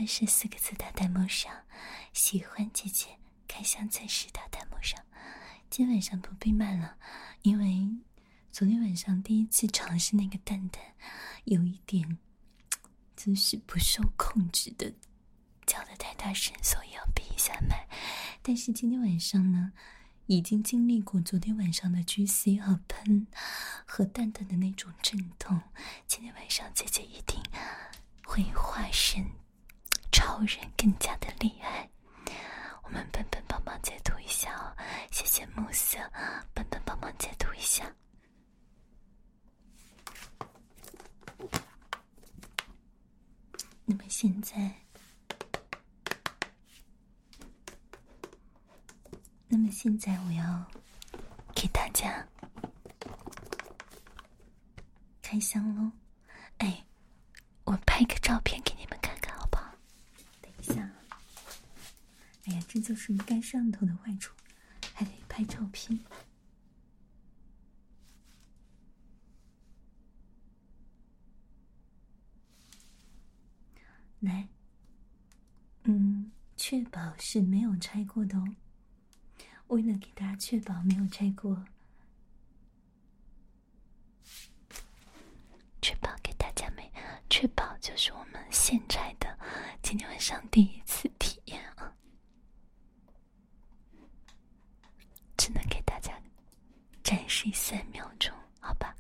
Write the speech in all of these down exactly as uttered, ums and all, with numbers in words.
二十四个字打弹幕上，喜欢姐姐开箱测试打弹幕上。今晚上不必卖了，因为昨天晚上第一次尝试那个蛋蛋，有一点就是不受控制的叫得太大声，所以要逼一下麦。但是今天晚上呢，已经经历过昨天晚上的 G C 和喷和蛋蛋的那种震动，今天晚上姐姐一定会化身超人，更加的厉害。我们笨笨帮忙截图一下哦，谢谢暮色，笨笨帮忙截图一下。那么现在，那么现在我要给大家开箱咯。哎，我拍个照片给你们看看好不好？等一下。哎呀，这就是不该摄像头的坏处，还得拍照片。来，嗯，确保是没有拆过的哦。为了给大家确保没有拆过，确保给大家没，确保就是我们现拆的，今天晚上第一次体验啊。只能给大家展示三秒钟，好吧？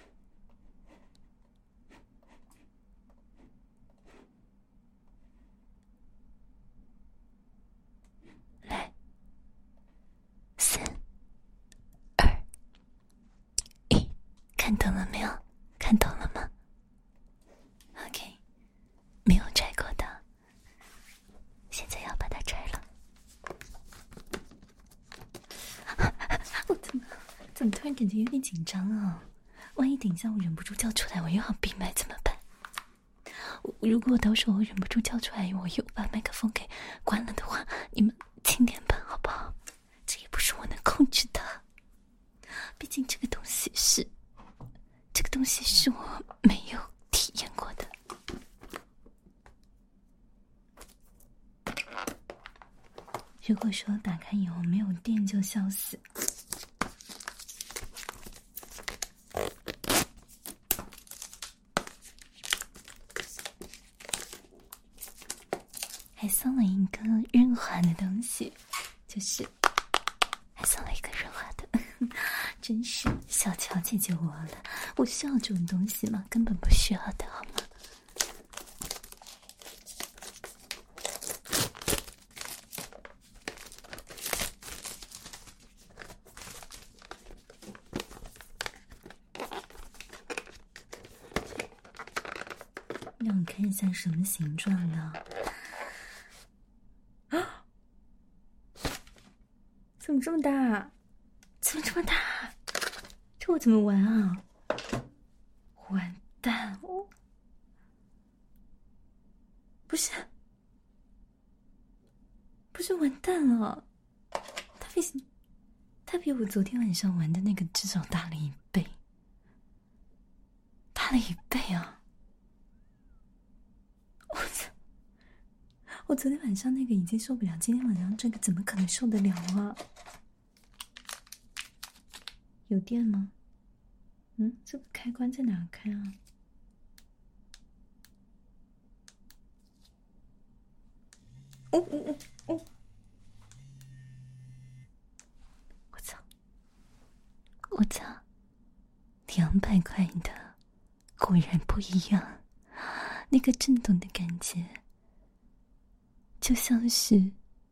来，三、二、一，看懂了没有？看懂了吗 ？OK， 没有拆过的，现在要把它拆了。我怎么怎么突然感觉有点紧张啊？万一等一下我忍不住叫出来，我又要闭麦怎么办？我如果到时候我忍不住叫出来，我又把麦克风给关了的话，你们轻点办好不好？这也不是我能控制的，毕竟这个东西是，这个东西是我没有体验过的。如果说打开以后没有电就笑死。还送了一个润滑的东西，就是还送了一个润滑的，真是小乔姐姐我了。我需要这种东西吗？根本不需要的好吗？让我看一下什么形状的。啊！怎么这么大？怎么这么大？这我怎么玩啊？完蛋！我不是，不是完蛋了。它比它比我昨天晚上玩的那个至少大了一倍，大了一倍啊！我操！我昨天晚上那个已经受不了，今天晚上这个怎么可能受得了啊？有电吗？嗯，这个开关在哪开啊？哦哦哦哦！我操！我操！两百块的，果然不一样。那个震动的感觉，就像是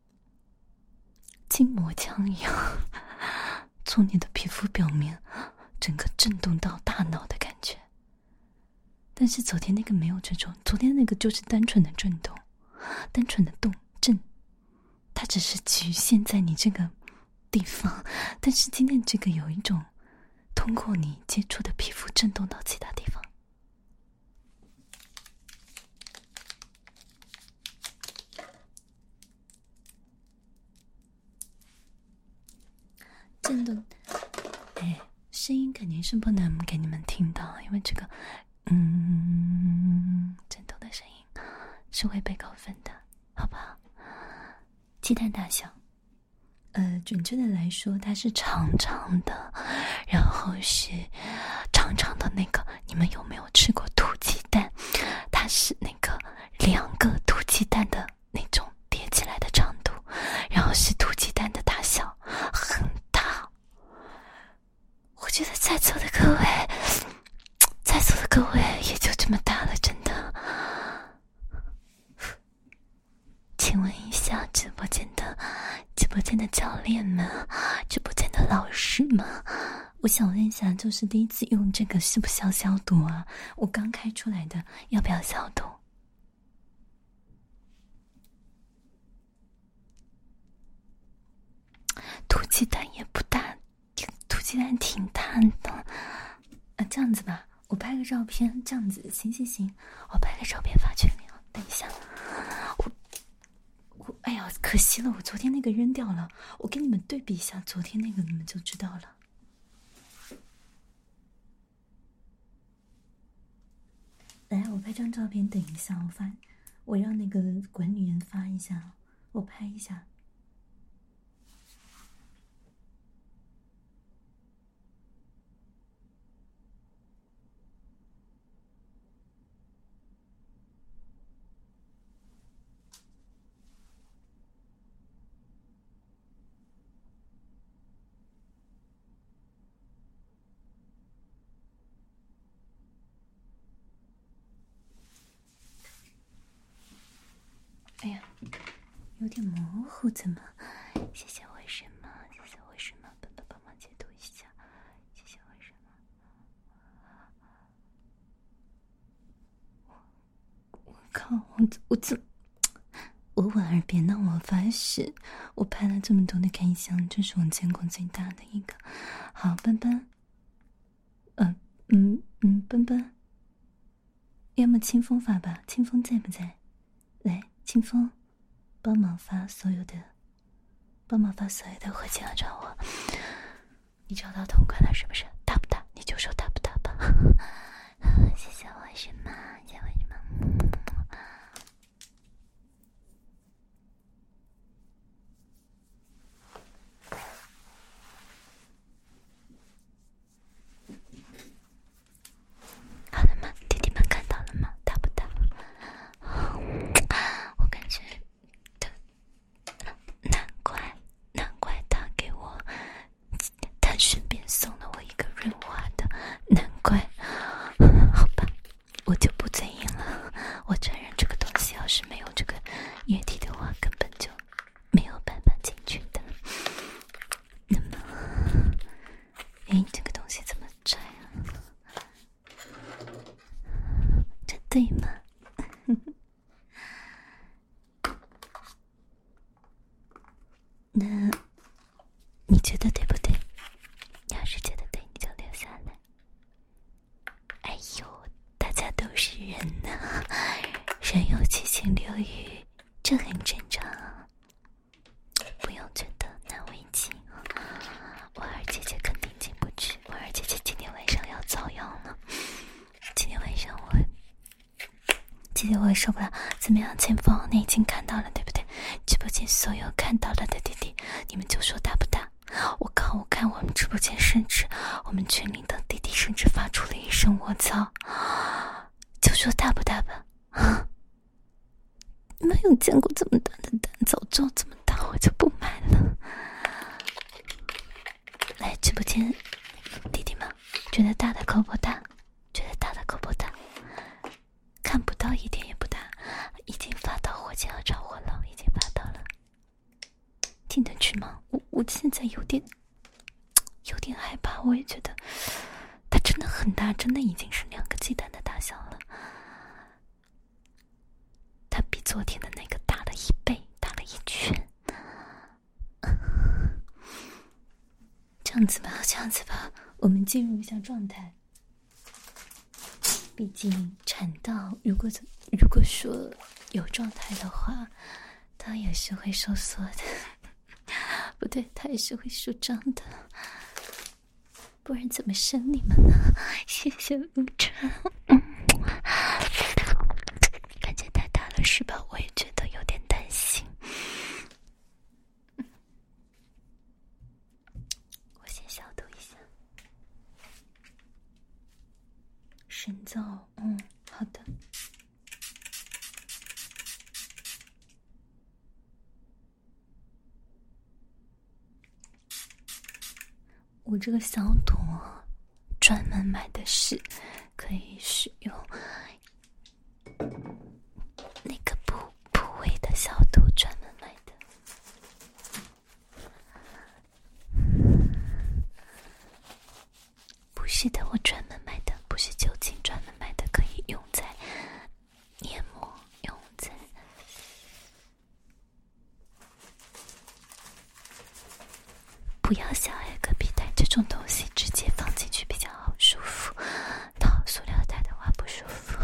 筋膜枪一样，从你的皮肤表面整个震动到大脑的感觉。但是昨天那个没有这种，昨天那个就是单纯的震动，单纯的动震，它只是局限在你这个地方。但是今天这个有一种通过你接触的皮肤震动到其他地方。震动，哎，声音肯定是不能给你们听到，因为这个，嗯，震动的声音是会被扣分的，好不好？鸡蛋大小，呃，准确的来说，它是长长的，然后是长长的那个。你们有没有吃过土鸡蛋？它是那个两个土鸡蛋的那种叠起来的长度，然后是土鸡蛋的大小，很大。我觉得在座的各位，在座的各位也就这么大了，真的。请问一下直播间的直播间的教练们，直播间的老师们，我想问一下，就是第一次用这个是不是要消毒啊？我刚开出来的要不要消毒？土鸡蛋也不大，土鸡蛋挺大的啊。这样子吧，我拍个照片，这样子行行行，我拍个照片发群里啊。等一下，我我哎呀，可惜了，我昨天那个扔掉了。我给你们对比一下昨天那个，你们就知道了。来，我拍张照片，等一下我发，我让那个管理员发一下，我拍一下。哎呀，有点模糊，怎么？谢谢为什么？谢谢为什么？帮帮帮忙解读一下，谢谢为什么？我靠，我我怎？我吻耳边呢？我发誓，我拍了这么多的开箱，这是我见过最大的一个。好，奔奔，嗯嗯嗯，奔奔，要么清风发吧？清风在不在？来。清风，帮忙发所有的，帮忙发所有的火箭要找我。你找到同款了是不是？大不大？你就说大不大吧。谢谢我什么？谢谢我什么？好了吗？弟弟们看到了吗？大不大？我感觉他，难怪，难怪他给我，他顺便送了我一个润滑的，难怪。好吧，我就不嘴硬了。我承认这个东西要是没有这个液体的话，根本就没有办法进去的。那么，哎，这个东西怎么拆啊？这对吗？那你觉得对不对？要是觉得对，你就留下来。哎呦，大家都是人呐、啊，人有七情六欲，这很正常啊，不用觉得难为情啊。婉儿姐姐肯定进不去，婉儿姐姐今天晚上要遭殃了。今天晚上我，今天我也受不了。怎么样，前锋？你已经看到了，对不对？直播间所有看到了的弟弟，你们就说大不大？我靠！我看我们直播间，甚至我们群里的弟弟，甚至发出了一声“我操”，就说大不大吧？啊！你们有见过这么大的蛋？早知道这么大，我就不买了。来直播间，弟弟们，觉得大的扣不大？觉得大的扣不大？看不到一点也不大，已经发到火箭要找我了，已经发到了。进得去吗？我我现在有点有点害怕，我也觉得它真的很大，真的已经是两个鸡蛋的大小了。它比昨天的那个大了一倍，大了一圈。这样子吧，这样子吧，我们进入一下状态。毕竟产道如果如果说有状态的话，它也是会收缩的。不对，它也是会舒张的，不然怎么生你们呢？谢谢陆川，嗯，感觉太大了是吧？我也觉得有点担心。我先消毒一下。神皂，嗯，好的。我这个消毒专门买的是可以使用那个部部位的消毒，专门买的。不是的，我专门买的，不是酒精，专门买的，可以用在黏膜，用在不要小爱隔壁袋这种东西，直接放进去比较好，舒服。套塑料袋的话不舒服。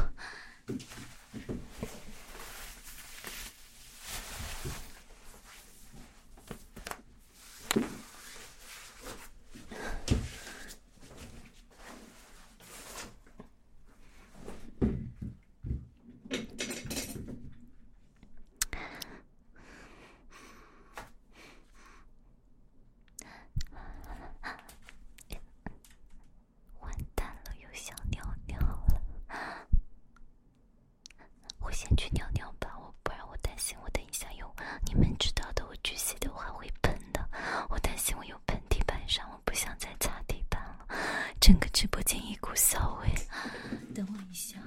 完蛋了，又想尿尿了。我先去尿尿吧，我不然我担心我等一下有，你们知道的，我巨细的话会喷的，我担心我有喷地板上，我不想再擦地板了，整个直播间一股骚味。等我一下。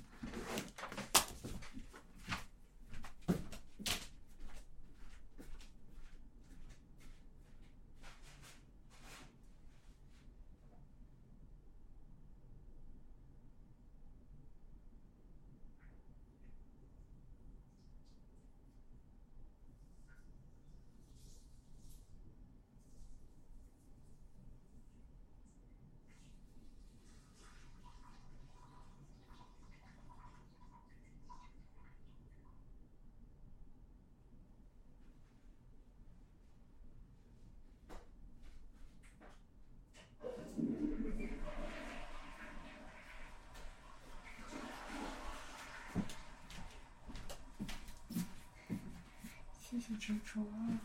谢谢执着。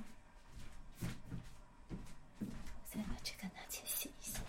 再把这个拿去洗一洗。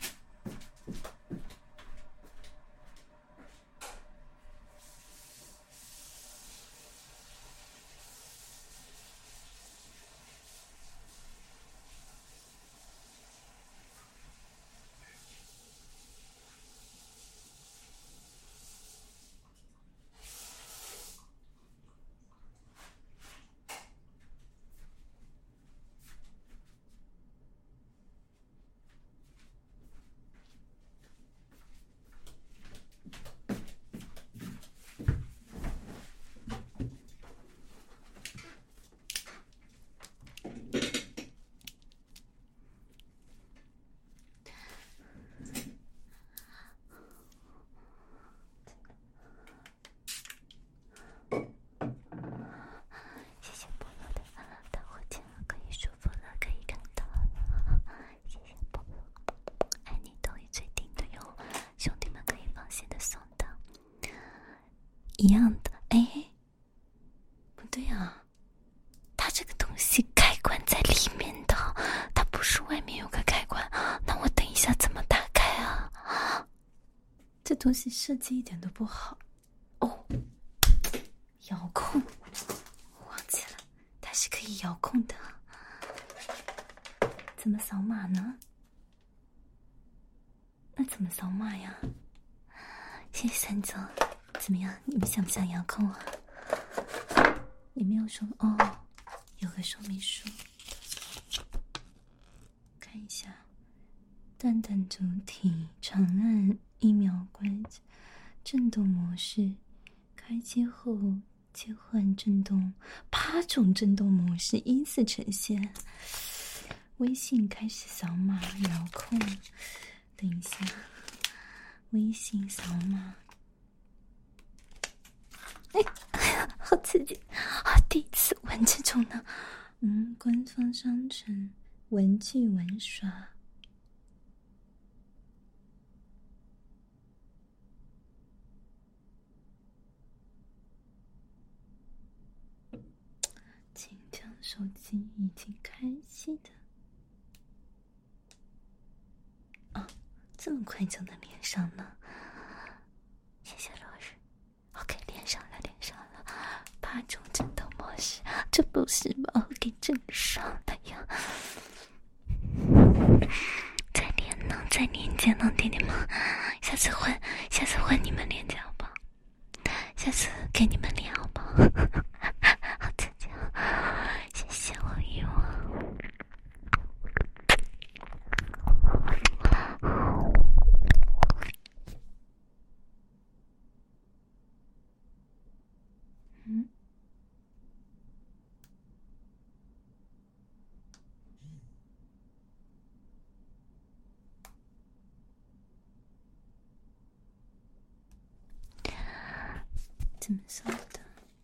一样的。哎，不对啊，它这个东西开关在里面的，它不是外面有个开关，那我等一下怎么打开啊？这东西设计一点都不好。哦，遥控，我忘记了，它是可以遥控的。怎么扫码呢？那怎么扫码呀？谢谢三总，怎么样？你们想不想遥控啊？也没有说哦，有个说明书，看一下。蛋蛋主体长按一秒关震动模式，开机后切换震动，八种震动模式依次呈现。微信开始扫码遥控，等一下，微信扫码。哎，好刺激啊！第一次玩这种呢。嗯，官方商城文具玩耍。 手机已经开机的。哦，这么快就能连上了，谢谢老师。OK， 连上了，连上了。八种战斗模式，这不是把我给整上了呀？再连呢，再连接呢，弟弟们。下次换，下次换你们连接好不好？下次给你们连好不好？好再见，谢谢我欲望。嗯。怎么说的？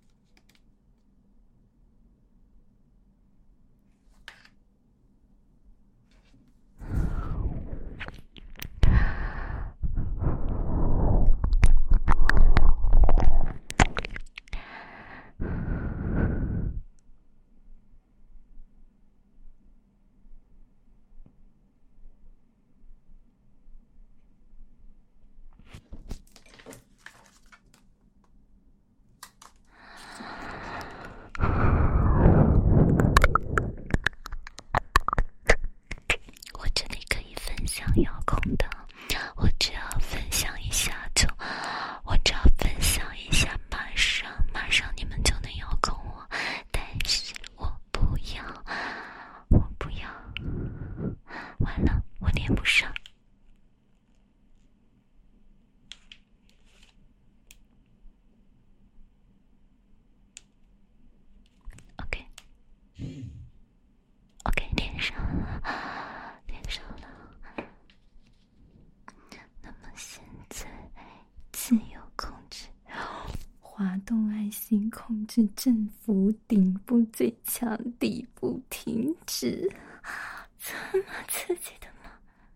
控制振幅顶部最强，底部停止，这么刺激的吗？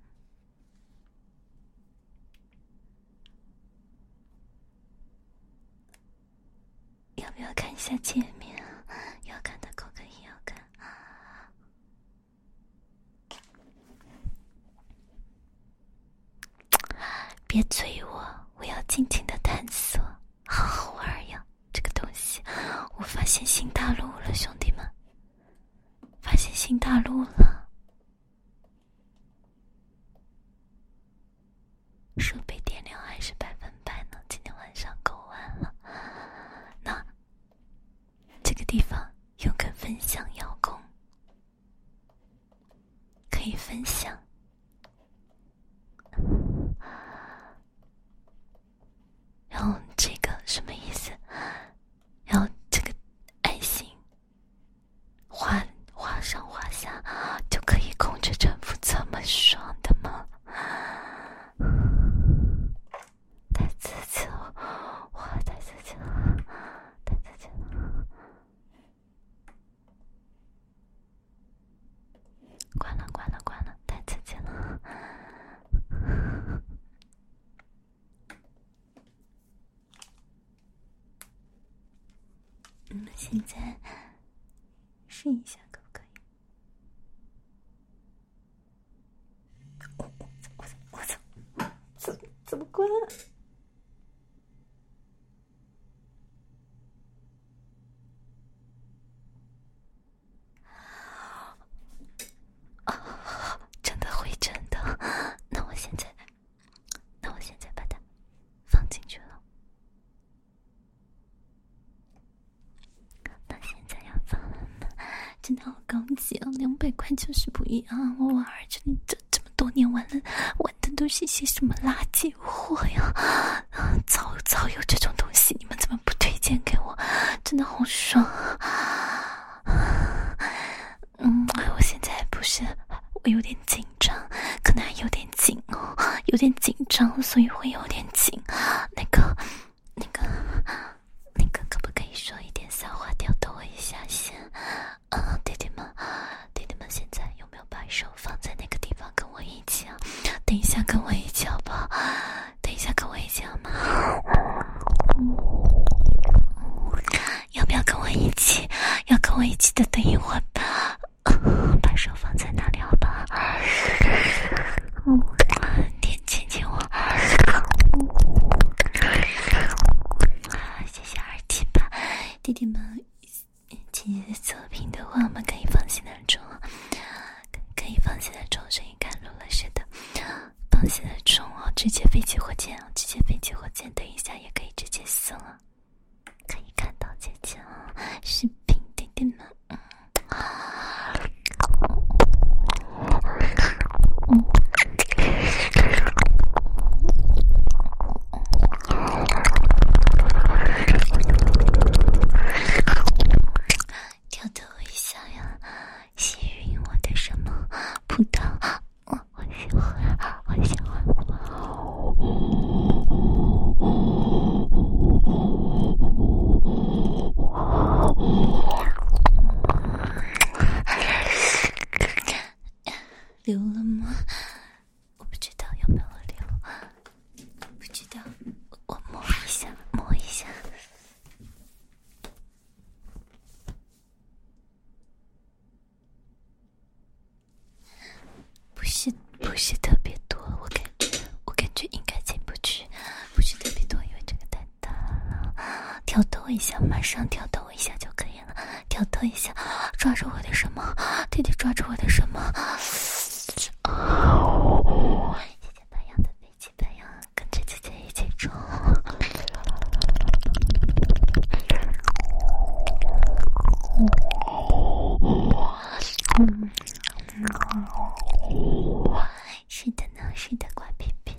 要不要看一下界面？要看的扣个一，要看。别催我，我要尽情的探索，好好玩呀！这个东西，我发现新大陆了，兄弟们，发现新大陆了。设备电量还是百分百呢，今天晚上够完了。那这个地方有个分享遥控，可以分享。然后这个什么意思？然后这个爱心画画上画下就可以控制振幅，这么爽的吗？太刺激了！哇，太刺激了，太刺激了！关了，关了，关了，太刺激了！我们现在试一下，可不可以？我我我我操！怎怎么关了？啊，真的会真的。那我现在，那我现在把它放进去了。那现在要放了吗？真的好高级啊！两百块就是不一样。我玩这里这这么多年玩了，玩的都是些什么垃圾货呀！啊，早早有这种东西，你们怎么不推荐给我？真的好爽啊！嗯，我现在不是，我有点紧张，可能还有点紧哦，有点紧张，所以会有点紧。那个，那个，那个，可不可以说一点骚话吊逗我一下先？啊，弟弟们，弟弟们，现在有没有把手放在那个地方跟我一起啊？等一下跟我一起好不好？等一下跟我一起好吗？嗯，要不要跟我一起？要跟我一起的，等一会儿流了吗？我不知道有没有流，不知道，我摸一下，摸一下。不是，不是特别多，我感觉，我感觉应该进不去，不是特别多，因为这个太大了。挑逗一下，马上挑逗一下就可以了。挑逗一下，抓住我的什么？弟弟抓住我的什么？哦，姐姐白羊的飞机，白羊跟着姐姐一起冲。嗯嗯，是的呢，是的，瓜皮皮。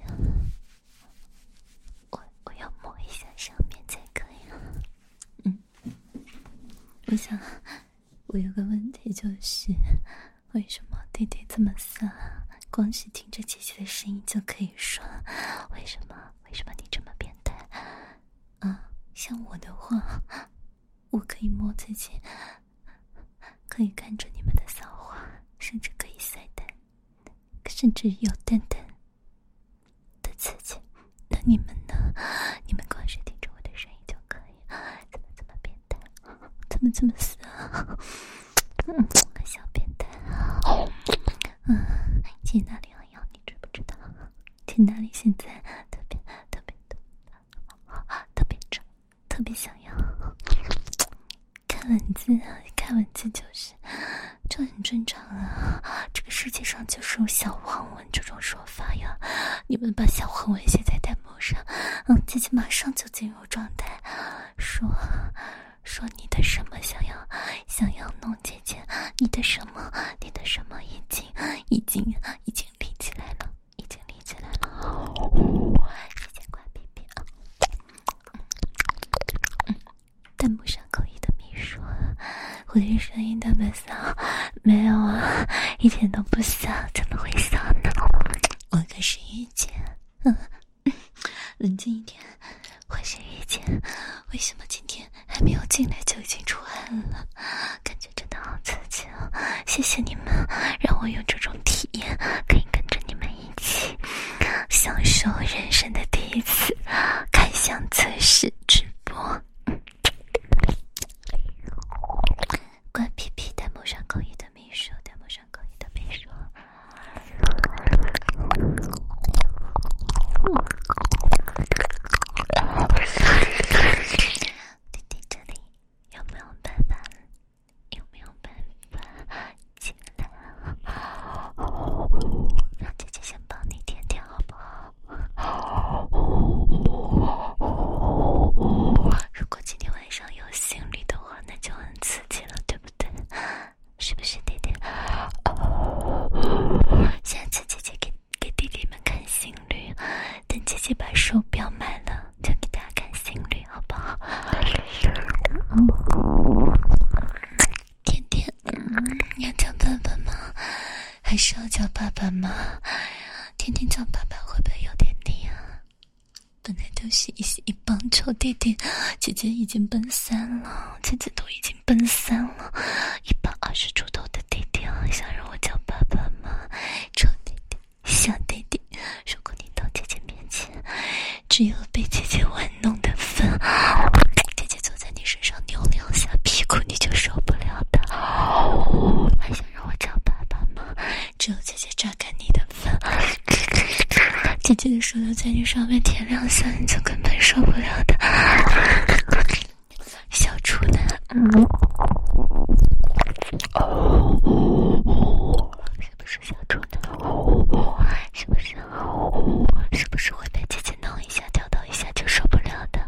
我我要摸一下上面才可以啊。嗯，我想我有个问题就是，为什么弟弟这么骚？光是听着姐姐的声音就可以爽，为什么？为什么你这么变态？啊，像我的话，我可以摸自己，可以看着你们的骚话，甚至可以塞蛋，甚至有蛋蛋的刺激。那你们呢？你们光是听着我的声音就可以，怎么这么变态？怎么这么骚？嗯，小变态啊！嗯，姐哪里很痒，你知不知道？姐哪里现在特别特别的特别痒，特别想要看文字，看文字就是这很正常啊。这个世界上就是有小黄文这种说法呀。你们把小黄文写在弹幕上，嗯，姐姐马上就进入状态，说说你的什么想要想要弄姐姐，你的什么你的什么已经已经已经立起来了，已经立起来了。姐姐挂屁屁啊！嗯，弹幕上口译的秘书，我的声音特别骚，没有啊，一点都不骚，怎么会骚呢？我可是御姐，嗯，冷静一点，我是御姐，为什么今天还没有进来就已经出汗了？感觉真的好刺激啊！谢谢你们，让我有这种体验，可以跟着你们一起享受人生的第一次开箱测试直播。关皮皮弹幕上口译的秘书，弹幕上口译的秘书。弟弟这里有没有办法？有没有办法进来？让姐姐先帮你舔舔好不好？如果今天晚上有心率的话，那就很刺激了，对不对？是不是弟弟？下次姐姐给给弟弟们看心率，等姐姐把手表买了，就给大家看心率，好不好？嗯，甜甜，嗯，要叫爸爸吗？还是要叫爸爸吗？甜甜叫爸爸会不会有点力啊？本来都是一一帮臭弟弟，姐姐已经奔三了，姐姐都已经奔三了，一百二十出头的弟弟啊，想让我叫爸爸吗？臭弟弟，小弟弟，如果你到姐姐面前，只有被姐姐玩弄的份，姐姐坐在你身上扭两下屁股，你就受不了的。还想让我叫爸爸吗？只有姐姐榨干你的份，姐姐的手都在你上面舔两下，你就根本受不了的。小处男，嗯，是不是小处男？是不是？是不是会被姐姐弄一下、挑逗一下就受不了的？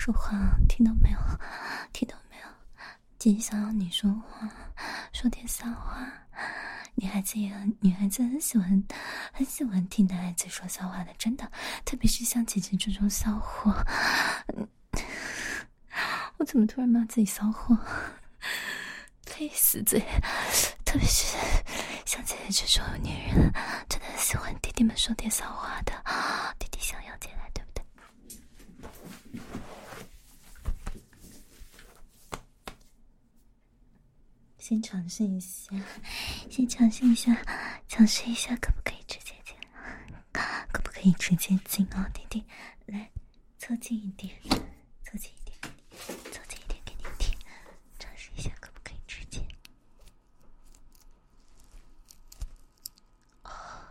说话，听到没有？听到没有？姐姐想要你说话，说点骚话。女孩子也很，女孩子很喜欢，很喜欢听男孩子说骚话的，真的，特别是像姐姐这种骚货。我怎么突然骂自己骚货？呸，死嘴！特别是像姐姐这种女人，真的很喜欢弟弟们说点骚话的。弟弟想要进来，对不对？先尝试一下，先尝试一下，尝试一下，可不可以直接进来？可不可以直接进哦，弟弟，来，凑近一点，凑近一点，凑近一点给你听，尝试一下，可不可以直接？哦，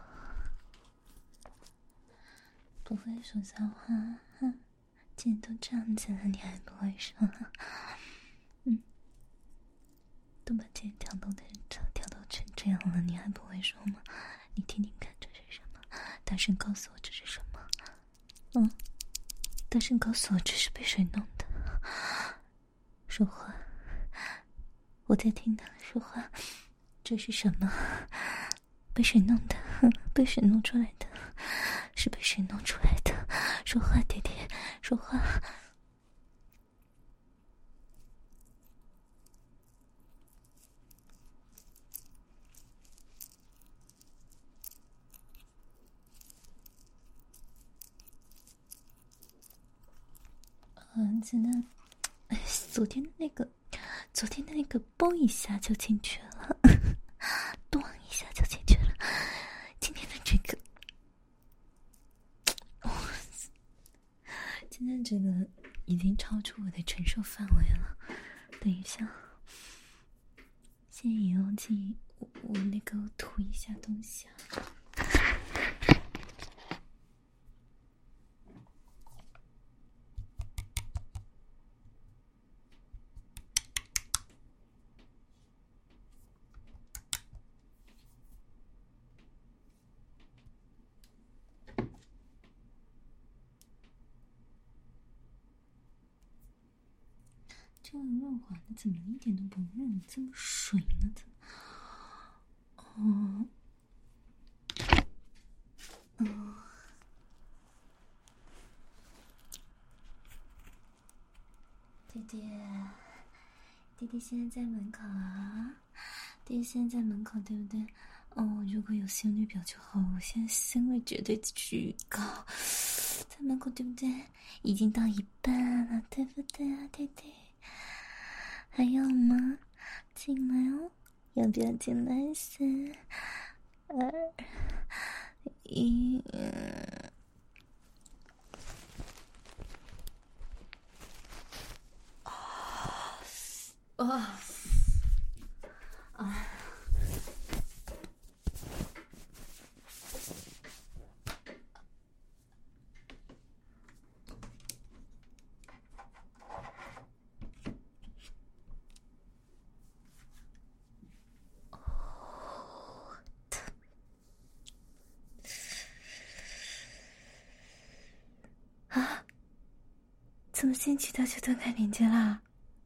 不会说骚话，哼，既然都这样子了，你还不会说？嗯。都把姐挑逗的挑挑逗成这样了，你还不会说吗？你听听看，这是什么？大声告诉我这是什么？嗯，大声告诉我这是被谁弄的？说话，我在听他说话。这是什么？被谁弄的？被谁弄出来的？是被谁弄出来的？说话，爹爹，说话。嗯，真的，哎，昨天的那个，昨天的那个，嘣一下就进去了，咚一下就进去了。今天的这个，哦，今天这个已经超出我的承受范围了。等一下，先以后记我我那个涂一下东西啊。这个润滑的怎么一点都不润，这么水呢？怎么？哦，哦，弟弟，弟弟现在在门口啊！弟弟现在在门口，对不对？哦，如果有心率表就好，我现在心率绝对巨高，在门口，对不对？已经到一半了，对不对啊，弟弟？还要吗？进来哦，要不要进来？三、二、一。哦，啊！啊！怎么进去他就断开连接啦？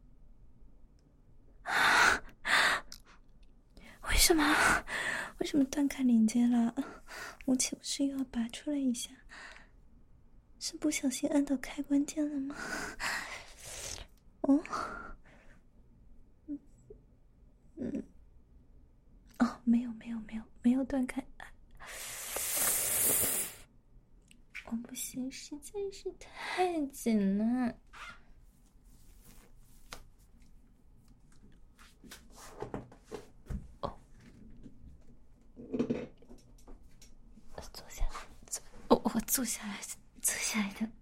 啊！为什么？为什么断开连接了？我岂不是又要拔出来一下？是不小心按到开关键了吗？哦，嗯嗯，哦，没有没有没有没有断开。我不行，实在是太紧了。哦，坐下来，坐，哦，我坐下来，坐下来的。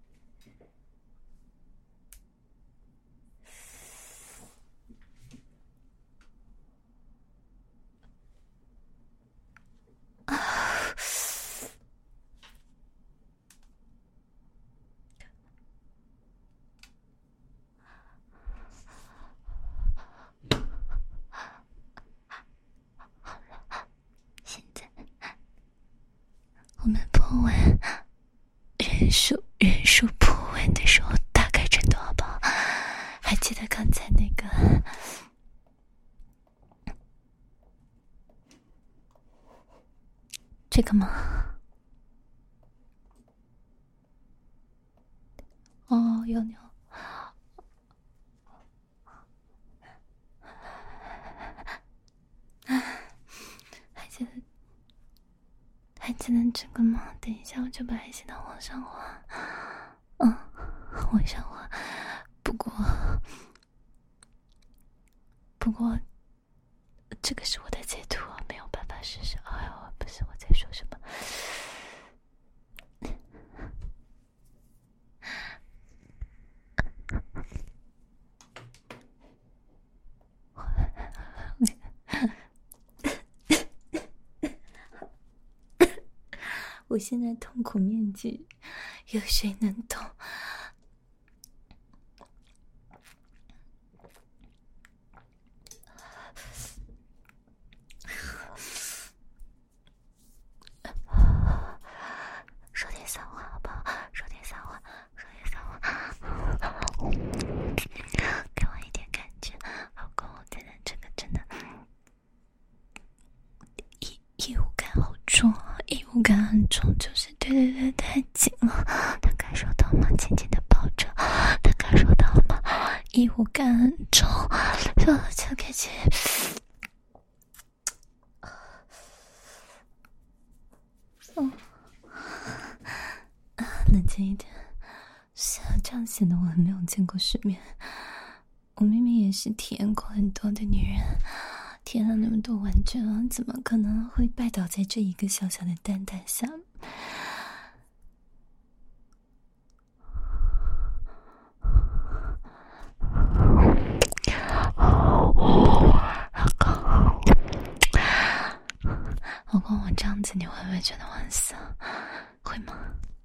我们破万人数人数破万的时候，大概挣多少宝？ 还记得刚才那个这个吗？哦，有牛。还记得还记得这个吗？等一下我就把海鲜汤往上滑。嗯，往上滑。不过不过这个是我的截图，没有办法试试。哎呦，不是我在说什么。我现在痛苦面积，有谁能懂？说点骚话好不好？说点骚话，说点骚话，给我一点感觉。老公，我觉得这个真的异异物感好重啊，异物感很重，就是对对对，太紧了。他感受到吗？紧紧的抱着，他感受到吗？异物感很重，就就感觉。嗯，啊，冷静一点。是啊，这样显得我很没有见过世面。我明明也是体验过很多的女人，体验了那么多玩具了，怎么可能会拜倒在这一个小小的蛋蛋下？老公，我这样子你会不会觉得我很色？会吗？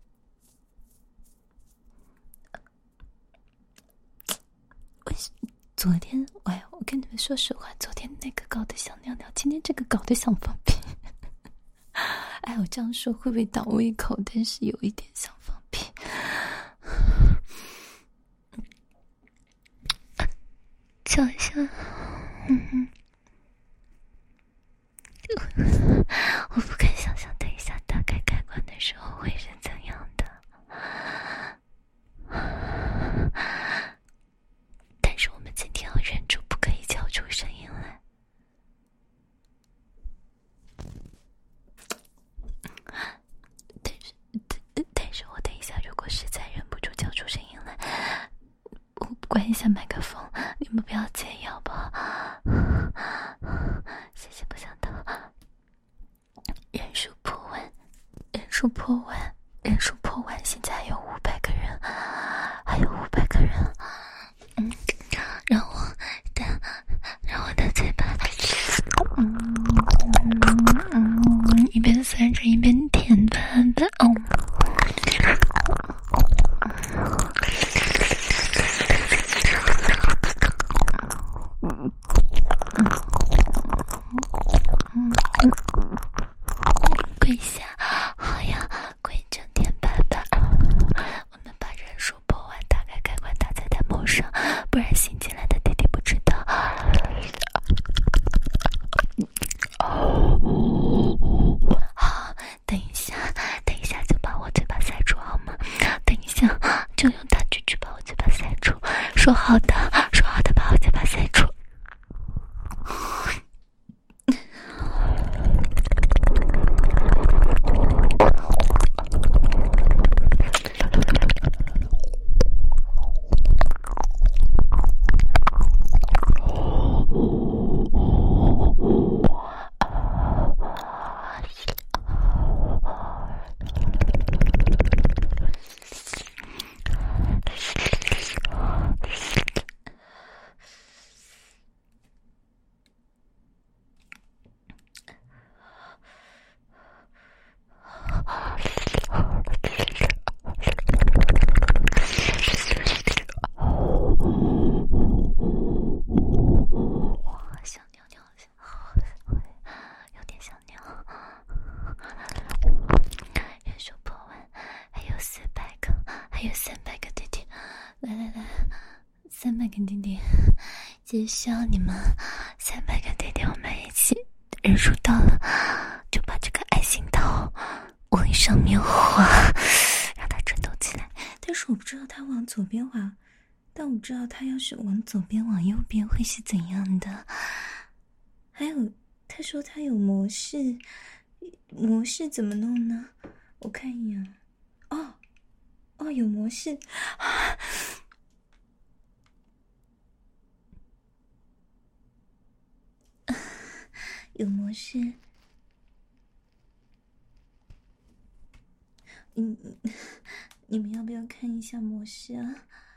我昨天，哎，我跟你们说实话，昨天那个搞得想尿尿，今天这个搞得想放屁。哎，我这样说会不会倒胃口？但是有一点想放屁。叫一下，嗯。我不敢想象等一下打开开关的时候会是怎样的，但是我们今天要忍住不可以叫出声音来。但是但是我等一下如果实在忍不住叫出声音来，我关一下麦克风，你们不要介意好不好？谢谢不想到。人数破万，人数破万，人数破万，现在还有五百个人，还有五百个人。嗯，让我的，让我的嘴巴，嗯嗯嗯，一边酸着一边舔饭饭，哦。跪下，好呀，跪着点爸爸。我们把人数破万打开开关打在弹幕上，不然新进来的弟弟不知道。好，等一下，等一下就把我嘴巴塞住好吗？等一下就用大锯锯把我嘴巴塞住。说好的，说好的，把我嘴巴塞住。 三百个弟弟，就需要你们三百个弟弟，我们一起人数到了，就把这个爱心刀往上面划，让它震动起来。但是我不知道它往左边划，但我知道它要是往左边往右边会是怎样的。还有他说他有模式，模式怎么弄呢？我看一眼。哦哦，有模式。有模式。嗯，你们要不要看一下模式啊？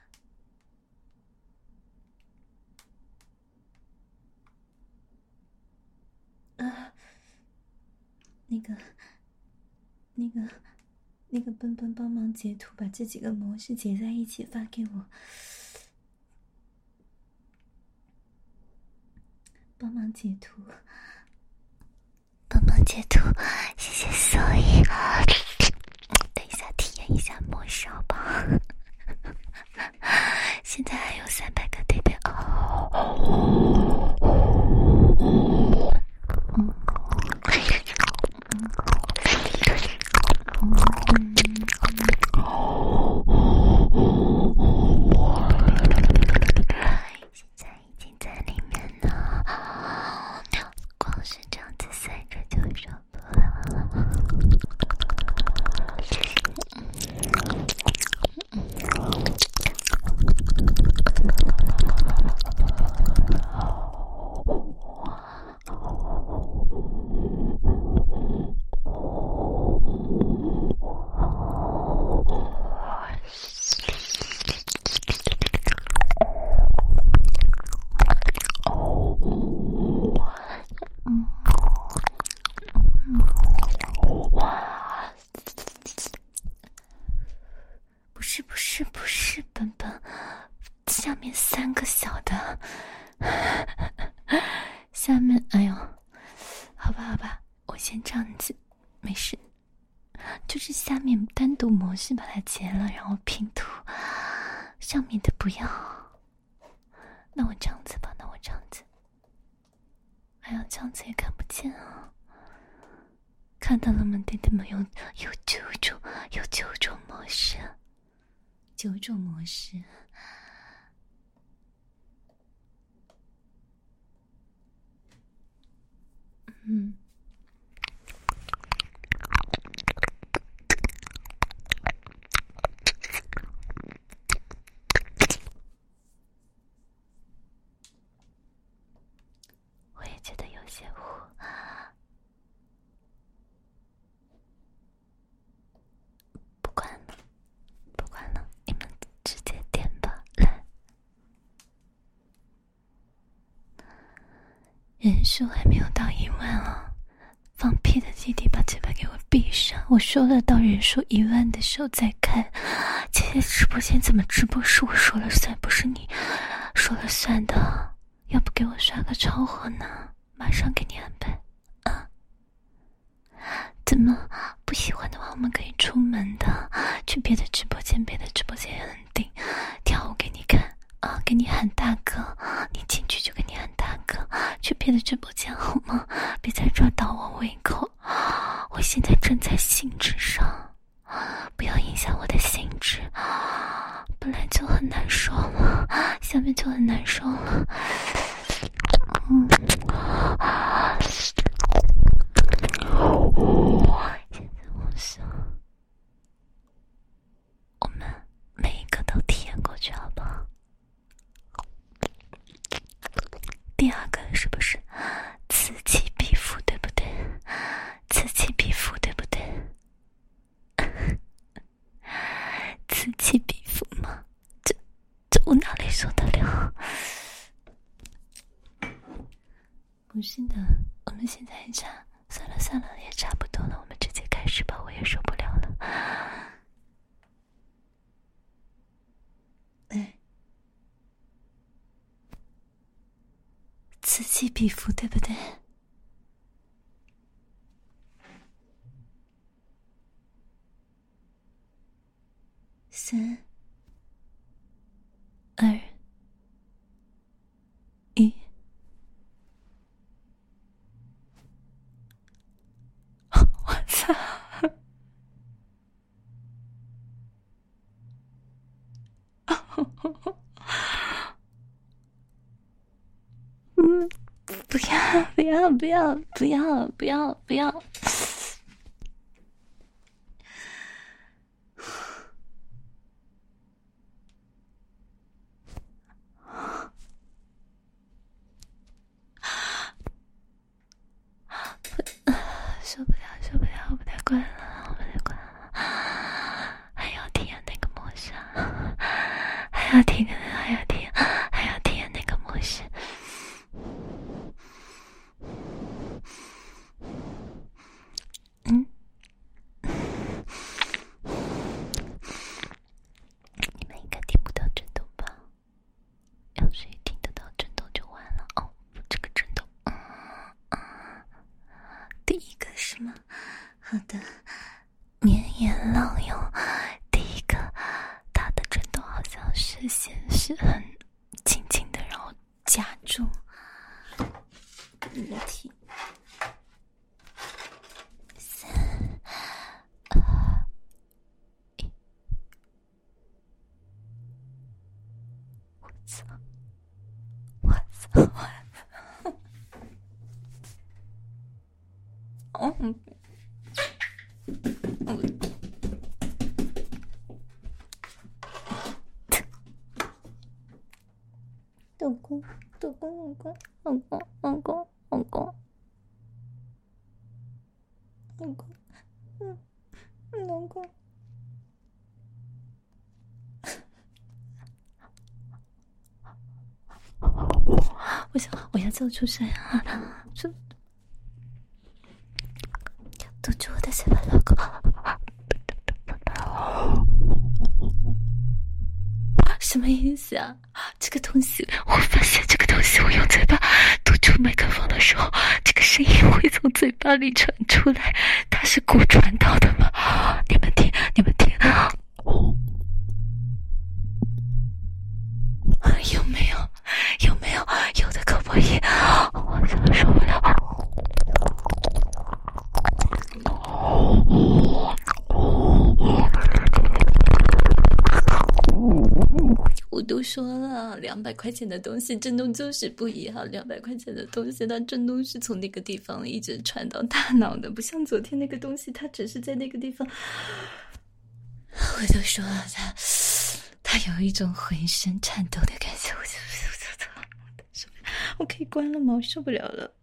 啊，那个，那个，那个笨笨帮忙截图，把这几个模式截在一起发给我。帮忙截图，帮忙截图，谢谢所以。等一下体验一下模式好不好？现在还有三百个对对哦。嗯。现在已经在里面了，光是这样子塞着就受不了。不是不是不是，笨笨，下面三个小的，下面，哎呦，好吧好吧，我先这样子，没事，就是下面单独模式把它截了，然后拼图，上面的不要。那我这样子吧，那我这样子，哎呀，这样子也看不见啊。看到了吗，弟弟们？有有九种，有九种模式，九种模式。嗯。我也觉得有些糊。不管了，不管了，你们直接点吧，来。人数还没有到一万啊！放屁的弟弟，把嘴巴给我闭上！我说了，到人数一万的时候再开。今天直播间怎么直播是我说了算，不是你说了算的？要不给我刷个超火呢？马上给你安排啊！怎么不喜欢的话，我们可以出门的，去别的直播间，别的直播间也很顶，跳舞给你看啊，给你喊大哥，你进去就给你喊大哥，去别的直播间好吗？别在这倒我胃口，我现在正在兴致上，不要影响我的兴致，本来就很难受了，下面就很难受了。嗯。现在我想，我们每一个都体验过去，好不好？第二个是不是此起彼伏，对不对？此起彼伏，对不对？此起彼伏吗？这这我哪里受得了？不是的，我们现在还差，算了算了，也差不多了，我们直接开始吧，我也受不了了。哎，此起彼伏，对不对？三、二、 不要不要不要不要不要！受不了受不了，我不太管了，我不太管了，还要体验那个模式，还要体验，还要体验，还要体验那个模式。嗯，你们应该听不到震动吧？要是一听得到震动就完了哦。这个震动，嗯嗯，第一个是吗？好的，绵延浪涌。第一个，它的震动好像是先是很轻轻的，然后加重。一听。三二一，我操！我操！我操！哦，老公，老公，老公，老公，老公，老公，嗯，老公。我想，我要做出声啊！这堵住我的嘴巴，老公。什么意思啊？这个东西，我发现这个东西，我用嘴巴堵住麦克风的时候，这个声音会从嘴巴里传出来，它是骨传导的吗？你们听，你们听，有没有？有没有？有的可不可以？我真的受不了。我都说了，两百块钱的东西震动就是不一样。两百块钱的东西，它震动是从那个地方一直传到大脑的，不像昨天那个东西，它只是在那个地方。我都说了，它它有一种浑身颤抖的感觉。我就我可以关了吗？我受不了了。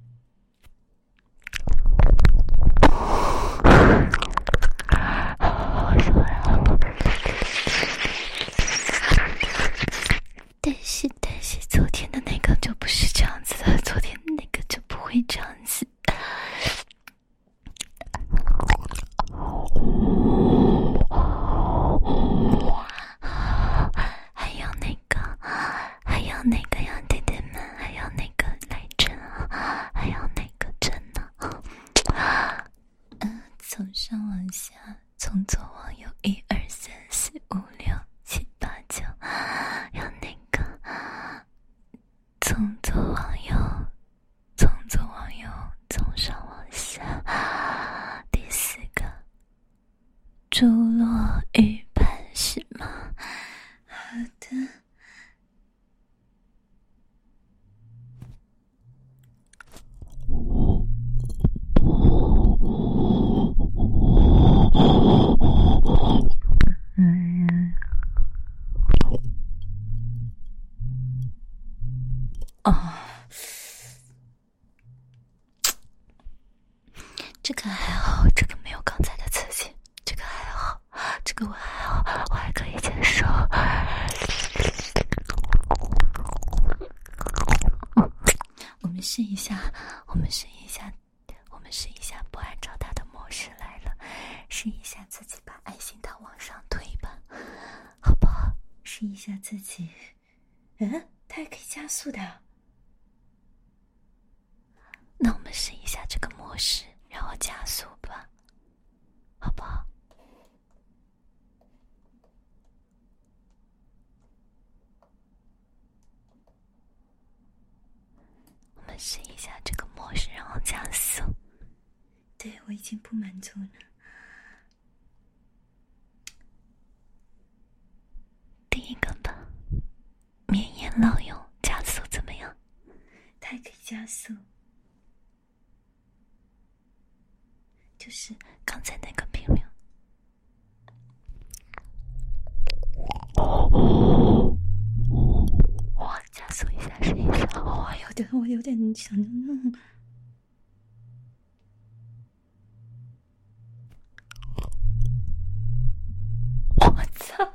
但是但是昨天的那个就不是这样子的，昨天那个就不会这样子。还有那个，还有那个呀，弟弟们，还有那个来针啊，还有那个针呢。嗯，从上往下，从左往右，一二三四五六七八九，有那个从左往右，从左往右，从上往下。第四个，珠落玉盘是吗？好的。嗯，哦，这个还好，这个没有刚才的刺激，这个还好，这个我还好，我还可以接受。我们试一下，我们试一下，我们试一下，不按照它的模式来了，试一下自己把爱心糖往上推吧，好不好？试一下自己。嗯，它还可以加速的。那我们试一下这个模式，然后加速吧，好不好？我们试一下这个模式，然后加速。对，我已经不满足了。第一个吧，绵延浪涌，加速怎么样？它还可以加速。 就是刚才那个频率。哇，加速一下试一下。哇，有点，我有点想弄。我操！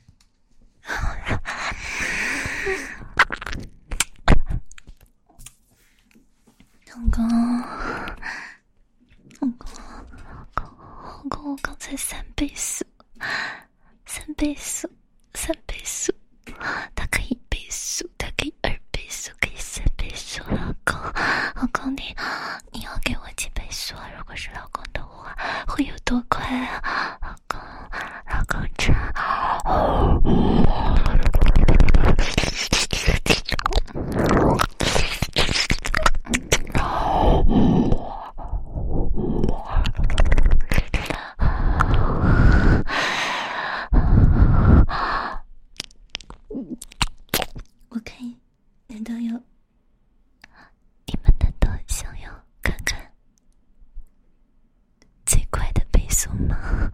老公，老公，老公，老公，我刚才三倍速，三倍速，三倍速，它可以一倍速，它可以二倍速，可以三倍速。老公，老公，你你要给我几倍速啊？如果是老公的话，会有多快啊？老公，老公这。我看，难道要你们难道想要看看最快的倍速吗？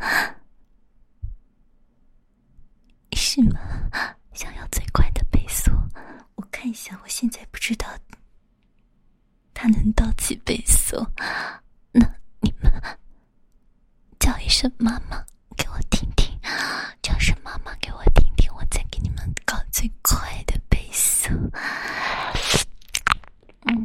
是吗？想要最快的倍速？我看一下，我现在不知道它能到几倍速。那你们叫一声妈妈给我听听，叫声妈妈给我听听，我再给你们搞最快的倍速。嗯。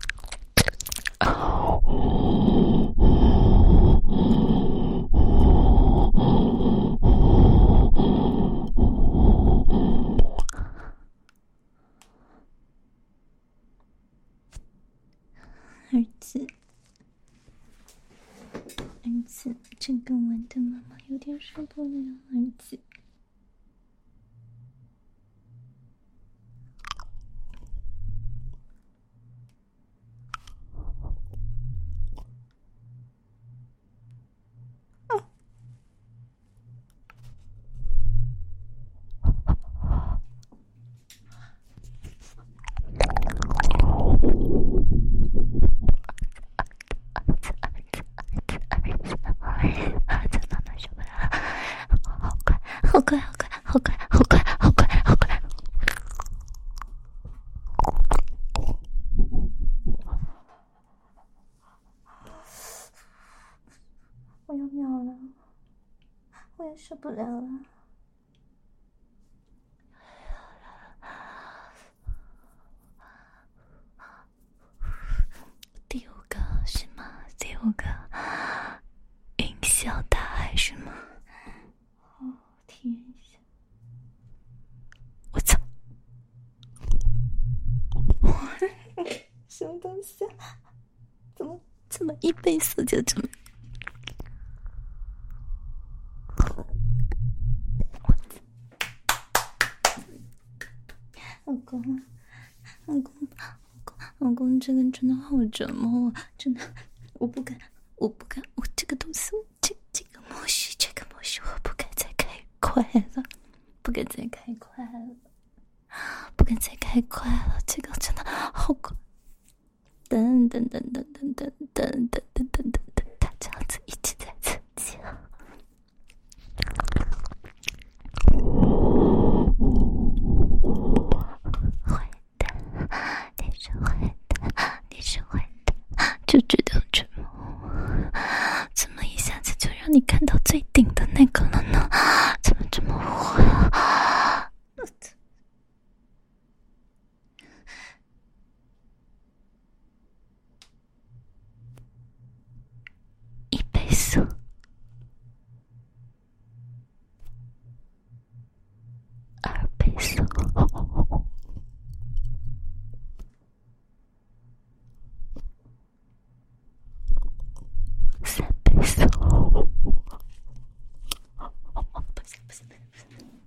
儿子，儿子，这个玩的妈妈有点受不了，儿子。好快，好快，好快，好快，好快，好快！我要秒了，我也受不了了。第五个是吗？第五个，云霄大海是吗？哦，体验一下。我操！什么东西啊？怎么这么一倍速就这么？老公，老公，老公，这个真的好折磨我，真的，我不敢，我不敢，我这个东西，这这个模式，这个模式，我不敢再开快了，不敢再开快了，不敢再开快了，这个真的好快！等等等等等等等等等等等等，他这样子一直在增加。坏蛋，你是坏蛋，你是坏蛋，就知道折磨我。怎么一下子就让你看到最顶的那个了呢？怎么这么坏啊？一倍速。二倍速，三倍速，不行不行不行不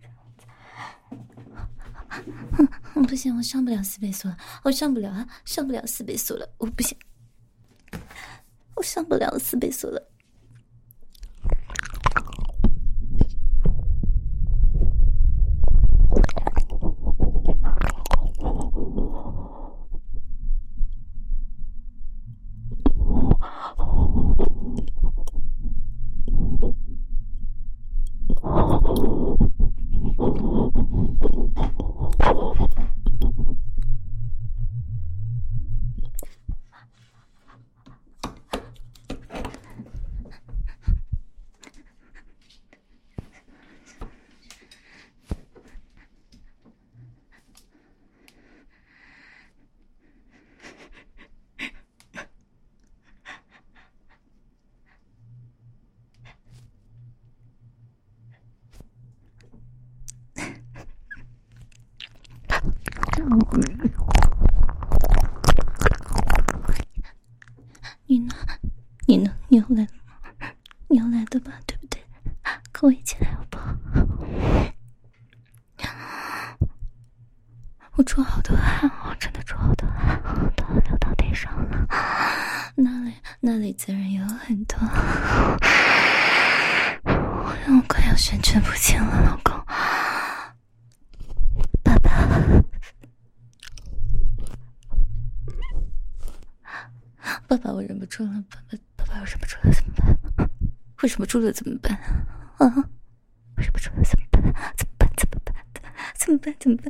行，不行，我上不了四倍速了，我上不了啊，上不了四倍速了，我不行，我上不了四倍速了。 你呢？你呢？你要来了吗？你要来的吧，对不对？跟我一起来好不好？我出好多汗哦，真的出好多汗哦，都流到地上了。那里那里自然有很多，让我快要神志不清了，老公。爸爸，爸爸，我忍不住了，爸爸，爸爸，我忍不住了，怎么办？我忍不住了，怎么办？啊！我忍不住了，怎么办？怎么办？怎么办？怎么办？怎么办？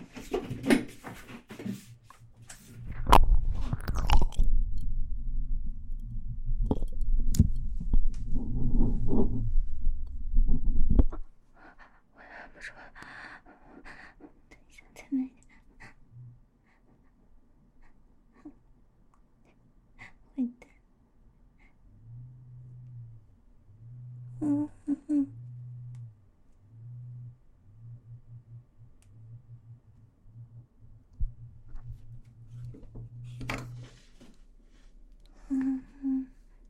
嗯嗯嗯。嗯嗯。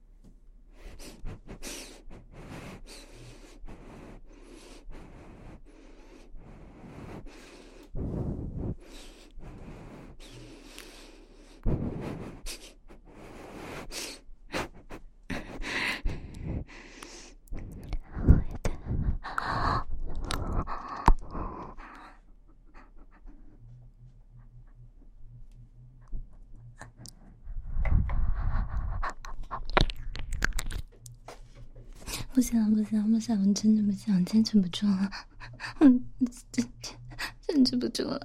不想不想不想，我真的不想，坚持不住了，嗯，坚坚持不住了。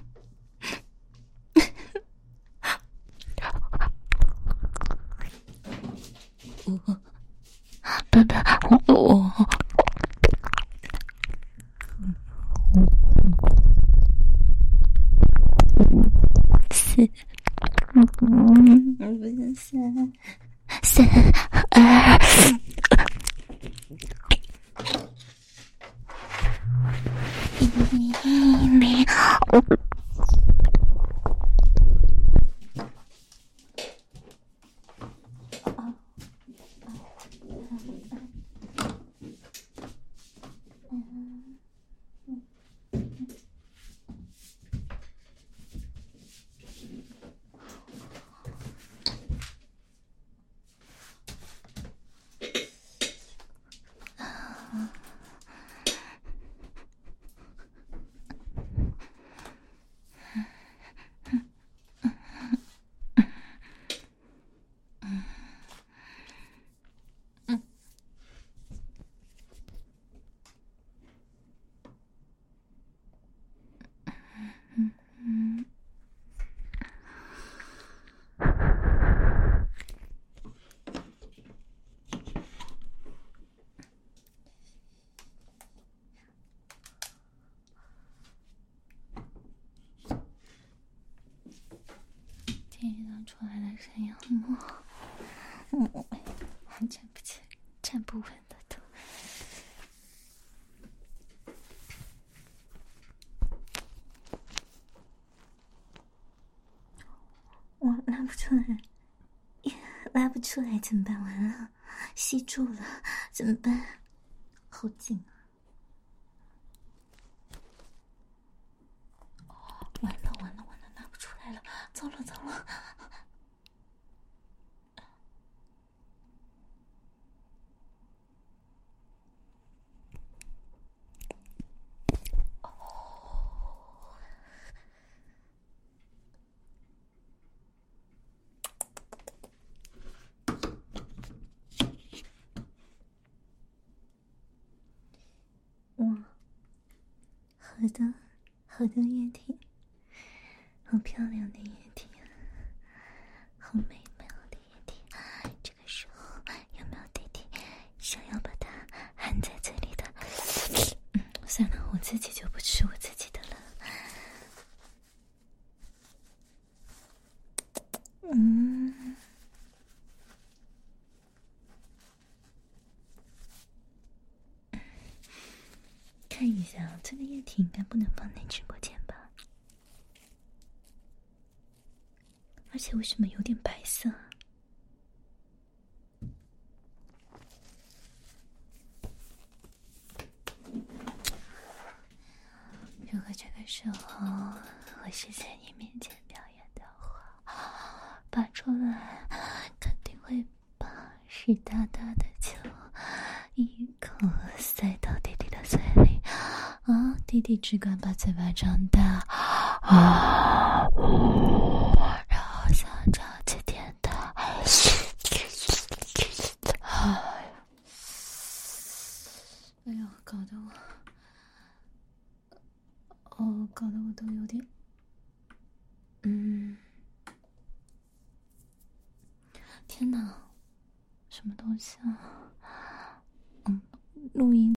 我，爸爸，我，四，嗯，不是三，三二。一零，听到出来的声音好吗？嗯，还站不起，站不稳的都。我拉不出来，拉不出来怎么办？完了，吸住了，怎么办？好紧啊！完了完了完了，拉不出来了，糟了糟了！哇，好的，好的液体，好漂亮的液体，好美妙的液体。这个时候有没有弟弟想要把它含在嘴里的？嗯，算了，我自己就不吃我自己的了。嗯，看一下，这个液体应该不能放进直播间吧？ 而且为什么有点白色？如果这个时候我是在你面前表演的话，拔出来肯定会把湿哒哒的球一口塞到弟弟的嘴里啊！弟弟只管把嘴巴张大啊，然后想着去舔他。哎呀，搞得我，哦，搞得我都有点，嗯，天哪，什么东西啊？嗯，录音。